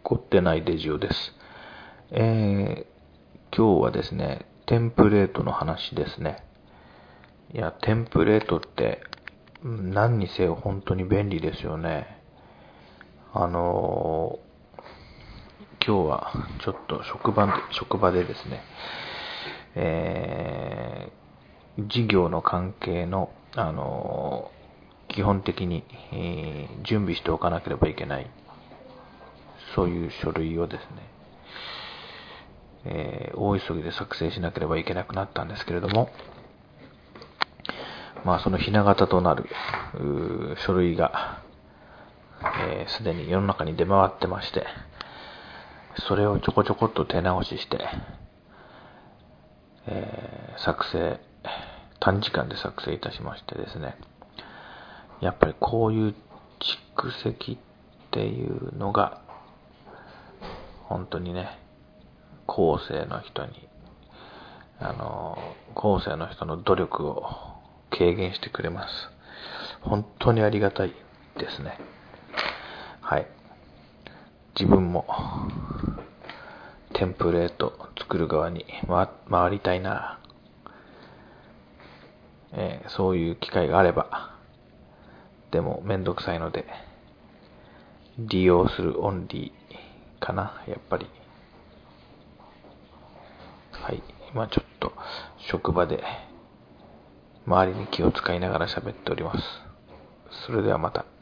凝ってないデジオです。今日はですね、テンプレートの話ですね。いや、テンプレートって何にせよ本当に便利ですよね。今日はちょっと職場でですね、事業の関係の、基本的に、準備しておかなければいけない、そういう書類をですね、大急ぎで作成しなければいけなくなったんですけれども、そのひな形となる書類がすでに世の中に出回ってまして、それをちょこちょこっと手直しして、短時間で作成いたしましてですね、やっぱりこういう蓄積っていうのが本当にね、後世の人の努力を軽減してくれます。本当にありがたいですね。はい。自分もテンプレート作る側に回りたいな。そういう機会があれば、でもめんどくさいので利用するオンリーかな、やっぱり。はい。今ちょっと職場で周りに気を使いながら喋っております。それではまた。